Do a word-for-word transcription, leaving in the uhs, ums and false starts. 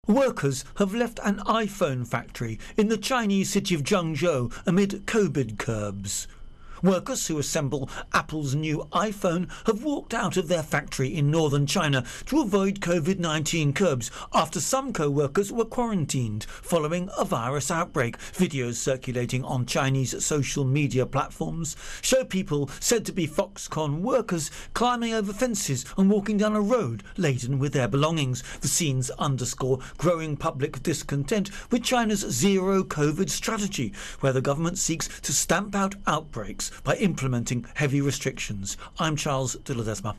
Workers have left an iPhone factory in the Chinese city of Zhengzhou amid COVID curbs. Workers who assemble Apple's new iPhone have walked out of their factory in northern China to avoid COVID nineteen curbs after some co-workers were quarantined following a virus outbreak. Videos circulating on Chinese social media platforms show people said to be Foxconn workers climbing over fences and walking down a road laden with their belongings. The scenes underscore growing public discontent with China's zero COVID strategy, where the government seeks to stamp out outbreaks by implementing heavy restrictions. I'm Charles de Ledesma.